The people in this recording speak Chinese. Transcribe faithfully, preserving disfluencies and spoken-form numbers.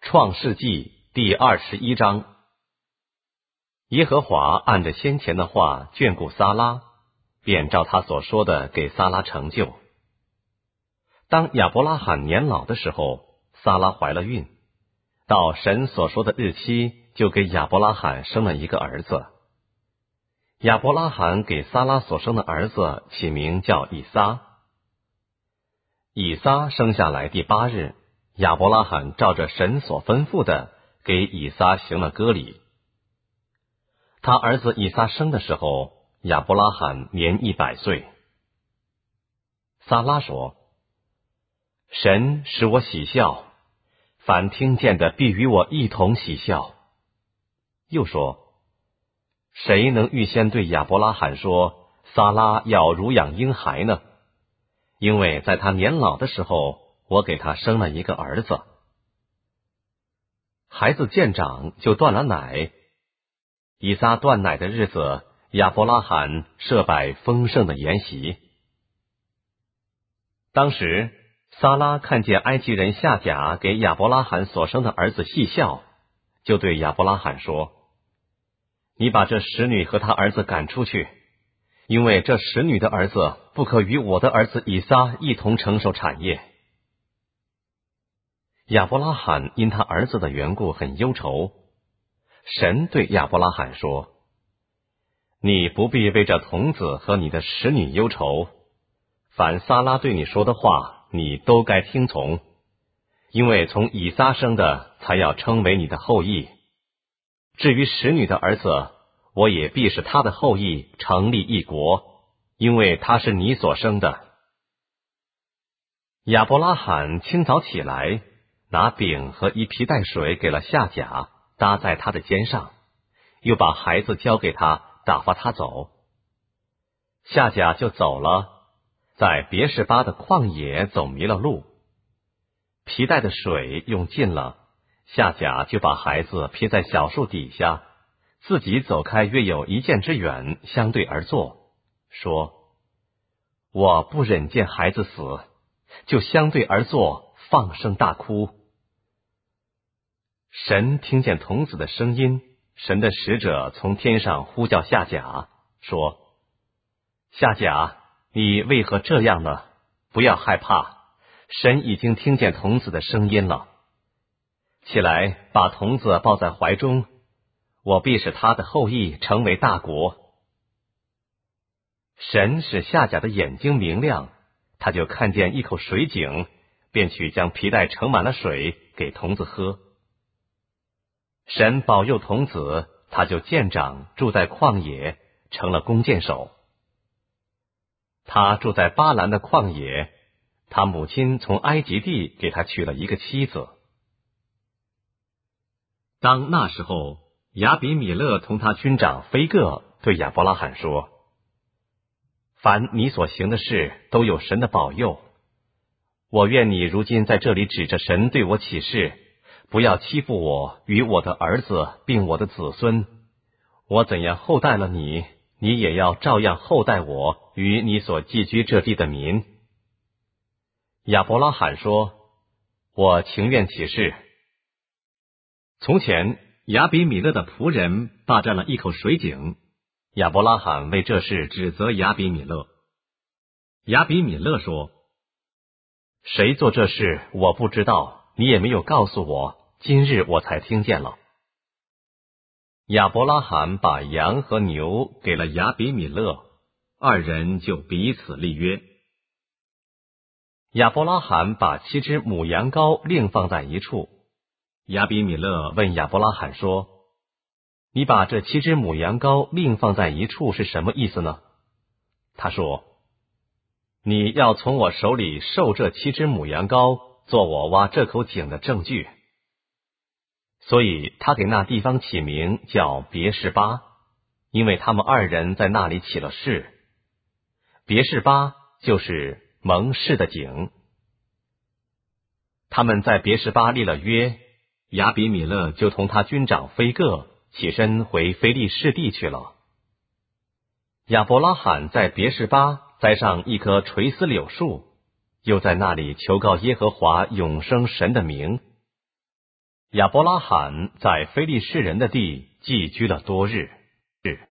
创世纪第二十一章。耶和华按着先前的话眷顾撒拉，便照他所说的给撒拉成就。当亚伯拉罕年老的时候，撒拉怀了孕，到神所说的日期，就给亚伯拉罕生了一个儿子。亚伯拉罕给撒拉所生的儿子起名叫以撒。以撒生下来第八日，亚伯拉罕照着神所吩咐的，给以撒行了割礼。他儿子以撒生的时候，亚伯拉罕年一百岁。撒拉说：神使我喜笑，凡听见的必与我一同喜笑。又说：谁能预先对亚伯拉罕说，撒拉要乳养婴孩呢？因为在他年老的时候，我给他生了一个儿子。孩子渐长，就断了奶。以撒断奶的日子，亚伯拉罕设摆丰盛的筵席。当时撒拉看见埃及人夏甲给亚伯拉罕所生的儿子戏笑，就对亚伯拉罕说：你把这使女和他儿子赶出去，因为这使女的儿子不可与我的儿子以撒一同承受产业。亚伯拉罕因他儿子的缘故很忧愁。神对亚伯拉罕说：你不必为这童子和你的使女忧愁，凡撒拉对你说的话，你都该听从，因为从以撒生的才要称为你的后裔。至于使女的儿子，我也必使他的后裔成立一国，因为他是你所生的。亚伯拉罕清早起来，拿饼和一皮带水给了夏甲，搭在他的肩上，又把孩子交给他，打发他走。夏甲就走了，在别是巴的旷野走迷了路，皮带的水用尽了，夏甲就把孩子撇在小树底下，自己走开约有一箭之远，相对而坐，说：我不忍见孩子死，就相对而坐，放声大哭。神听见童子的声音，神的使者从天上呼叫夏甲，说：夏甲，你为何这样呢？不要害怕，神已经听见童子的声音了。起来，把童子抱在怀中，我必使他的后裔成为大国。神使夏甲的眼睛明亮，他就看见一口水井，便去将皮带盛满了水给童子喝。神保佑童子，他就渐长，住在旷野，成了弓箭手。他住在巴兰的旷野，他母亲从埃及地给他娶了一个妻子。当那时候，亚比米勒同他军长菲各对亚伯拉罕说：凡你所行的事，都有神的保佑。我愿你如今在这里指着神对我起誓，不要欺负我与我的儿子并我的子孙。我怎样厚待了你，你也要照样厚待我与你所寄居这地的民。亚伯拉罕说：我情愿起誓。从前亚比米勒的仆人霸占了一口水井，亚伯拉罕为这事指责亚比米勒。亚比米勒说：谁做这事我不知道，你也没有告诉我，今日我才听见了。亚伯拉罕把羊和牛给了亚比米勒，二人就彼此立约。亚伯拉罕把七只母羊羔另放在一处。亚比米勒问亚伯拉罕说：你把这七只母羊羔另放在一处是什么意思呢？他说：你要从我手里受这七只母羊羔，做我挖这口井的证据。所以他给那地方起名叫别是巴，因为他们二人在那里起了誓。别是巴就是蒙氏的井。他们在别是巴立了约，亚比米勒就同他军长菲各起身回非利士地去了。亚伯拉罕在别是巴栽上一棵垂丝柳树，又在那里求告耶和华永生神的名。 亚伯拉罕在非利士人的地寄居了多日。